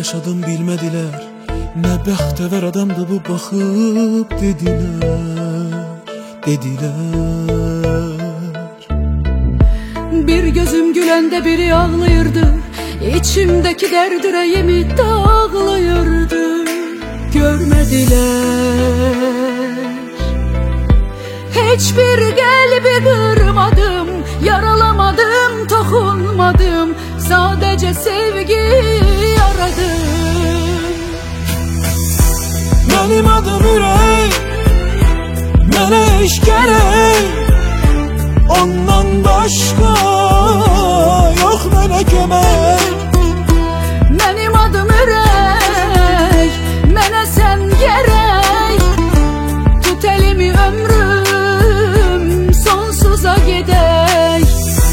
yaşadım bilmediler. Ne bəxtəvər adamdı bu baxıb dediler, dediler. Bir gözüm gülende biri ağlayırdı, İçimdeki derd yüreğimi dağlayırdı. Görmediler. Hiçbir kalbi kırmadım, yaralamadım, dokunmadım. Sadece sevgi aradım. Benim adım Ürək, mənə iş gərək. Ondan başqa yox mənə kömək. Benim adım Ürək, mənə sən gərək. Tut elimi ömrüm sonsuza gedək.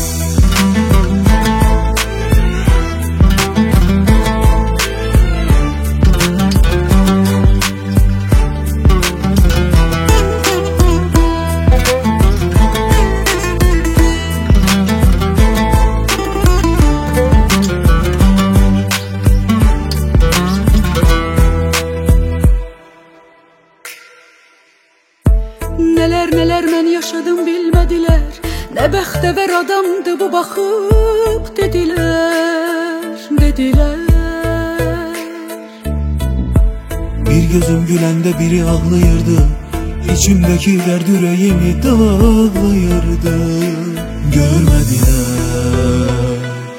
Neler neler mən yaşadım bilmediler. Ne bəxtəvər adamdı bu baxıb dediler, dediler. Bir gözüm gülende biri ağlayırdı, İçimdeki derd yüreğimi dağlayırdı. Görmediler.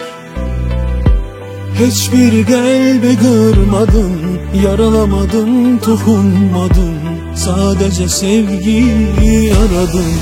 Hiçbir kalbi kırmadım, yaralamadım, dokunmadım. Sadece sevgi aradım.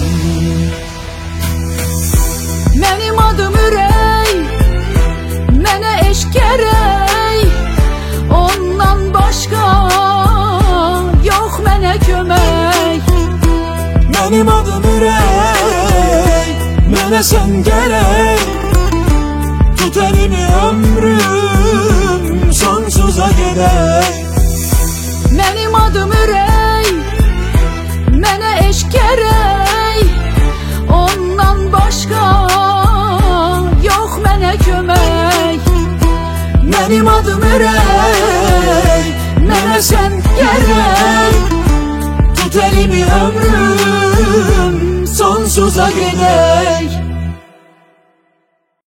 Benim adım Ürək, mənə eşq gərək. Ondan başqa yox mənə kömək. Benim adım Ürək, mənə sən gərək. Tut elimi ömrüm sonsuza gedək. Benim adım Ürək, mənə eşq gərək. Ondan başqa yox mənə kömək. Benim adım Ürək, mənə sən gərək. Tut elimi ömrüm sonsuza gedək.